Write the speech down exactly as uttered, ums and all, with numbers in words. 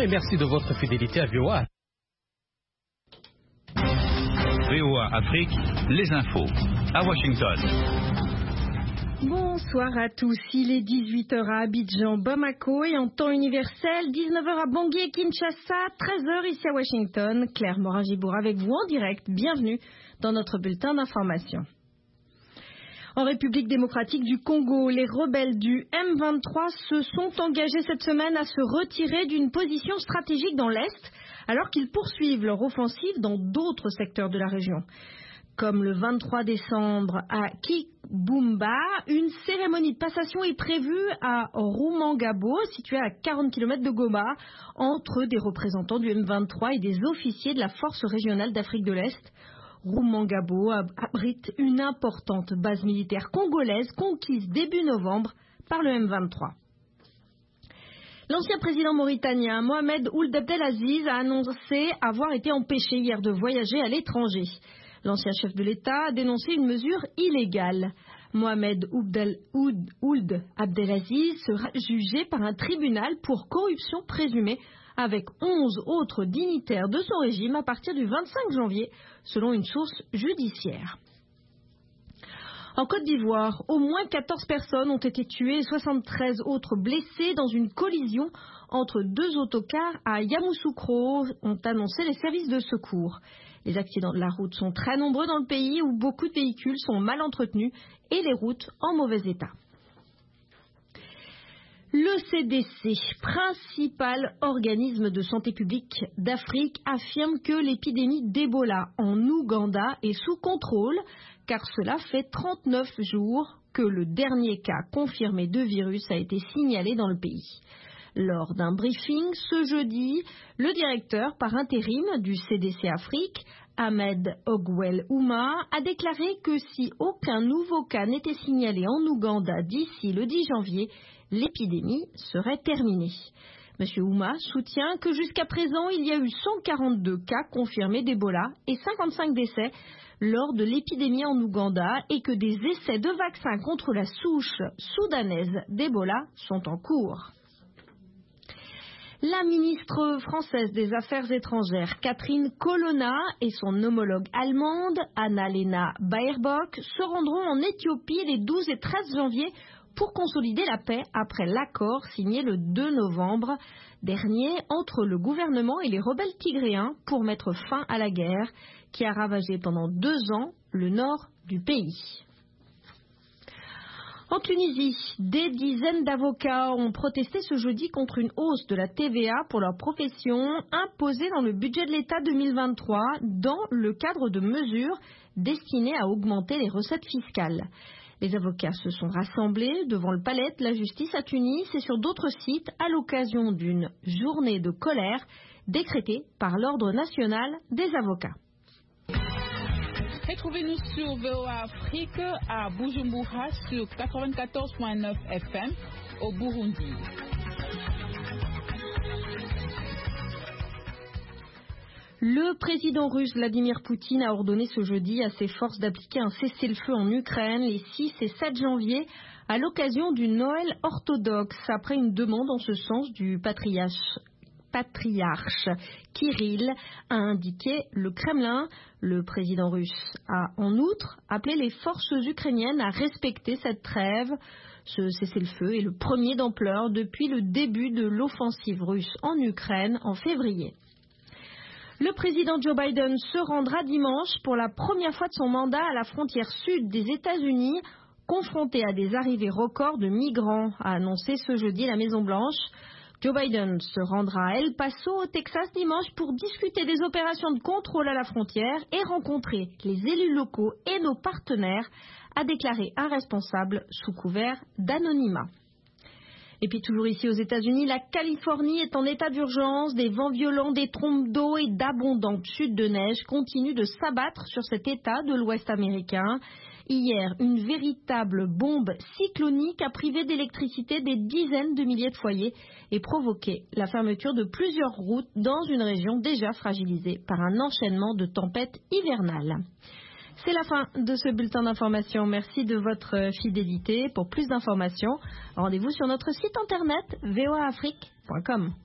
et merci de votre fidélité à V O A. V O A Afrique, les infos, à Washington. Bonsoir à tous, il est dix-huit heures à Abidjan, Bamako et en temps universel, dix-neuf heures à Bangui et Kinshasa, treize heures ici à Washington. Claire Morin-Gibour avec vous en direct, bienvenue dans notre bulletin d'information. En République démocratique du Congo, les rebelles du M vingt-trois se sont engagés cette semaine à se retirer d'une position stratégique dans l'Est, alors qu'ils poursuivent leur offensive dans d'autres secteurs de la région. Comme le vingt-trois décembre à Kibumba, une cérémonie de passation est prévue à Rumangabo, située à quarante kilomètres de Goma, entre des représentants du M vingt-trois et des officiers de la force régionale d'Afrique de l'Est. Rumangabo abrite une importante base militaire congolaise conquise début novembre par le M vingt-trois. L'ancien président mauritanien Mohamed Ould Abdelaziz a annoncé avoir été empêché hier de voyager à l'étranger. L'ancien chef de l'État a dénoncé une mesure illégale. Mohamed Ould Abdelaziz sera jugé par un tribunal pour corruption présumée avec onze autres dignitaires de son régime à partir du vingt-cinq janvier, selon une source judiciaire. En Côte d'Ivoire, au moins quatorze personnes ont été tuées et soixante-treize autres blessées dans une collision entre deux autocars à Yamoussoukro, ont annoncé les services de secours. Les accidents de la route sont très nombreux dans le pays où beaucoup de véhicules sont mal entretenus et les routes en mauvais état. Le C D C, principal organisme de santé publique d'Afrique, affirme que l'épidémie d'Ebola en Ouganda est sous contrôle, car cela fait trente-neuf jours que le dernier cas confirmé de virus a été signalé dans le pays. Lors d'un briefing ce jeudi, le directeur par intérim du C D C Afrique, Ahmed Ogwell Ouma, a déclaré que si aucun nouveau cas n'était signalé en Ouganda d'ici le dix janvier, l'épidémie serait terminée. M. Ouma soutient que jusqu'à présent, il y a eu cent quarante-deux cas confirmés d'Ebola et cinquante-cinq décès lors de l'épidémie en Ouganda et que des essais de vaccins contre la souche soudanaise d'Ebola sont en cours. La ministre française des Affaires étrangères, Catherine Colonna, et son homologue allemande, Annalena Baerbock, se rendront en Éthiopie les douze et treize janvier pour consolider la paix après l'accord signé le deux novembre dernier entre le gouvernement et les rebelles tigréens pour mettre fin à la guerre qui a ravagé pendant deux ans le nord du pays. En Tunisie, des dizaines d'avocats ont protesté ce jeudi contre une hausse de la T V A pour leur profession imposée dans le budget de l'État deux mille vingt-trois dans le cadre de mesures destinées à augmenter les recettes fiscales. Les avocats se sont rassemblés devant le palais de la justice à Tunis et sur d'autres sites à l'occasion d'une journée de colère décrétée par l'Ordre national des avocats. Retrouvez-nous sur V O A Afrique à Bujumbura sur quatre-vingt-quatorze virgule neuf F M au Burundi. Le président russe Vladimir Poutine a ordonné ce jeudi à ses forces d'appliquer un cessez-le-feu en Ukraine les six et sept janvier à l'occasion du Noël orthodoxe, après une demande en ce sens du patriarche, patriarche Kirill, a indiqué le Kremlin. Le président russe a en outre appelé les forces ukrainiennes à respecter cette trêve. Ce cessez-le-feu est le premier d'ampleur depuis le début de l'offensive russe en Ukraine en février. Le président Joe Biden se rendra dimanche pour la première fois de son mandat à la frontière sud des États-Unis, confronté à des arrivées records de migrants, a annoncé ce jeudi la Maison-Blanche. Joe Biden se rendra à El Paso, au Texas, dimanche pour discuter des opérations de contrôle à la frontière et rencontrer les élus locaux et nos partenaires, a déclaré un responsable sous couvert d'anonymat. Et puis toujours ici aux États-Unis, la Californie est en état d'urgence. Des vents violents, des trompes d'eau et d'abondantes chutes de neige continuent de s'abattre sur cet état de l'Ouest américain. Hier, une véritable bombe cyclonique a privé d'électricité des dizaines de milliers de foyers et provoqué la fermeture de plusieurs routes dans une région déjà fragilisée par un enchaînement de tempêtes hivernales. C'est la fin de ce bulletin d'information. Merci de votre fidélité. Pour plus d'informations, rendez-vous sur notre site internet v o a afrique point com.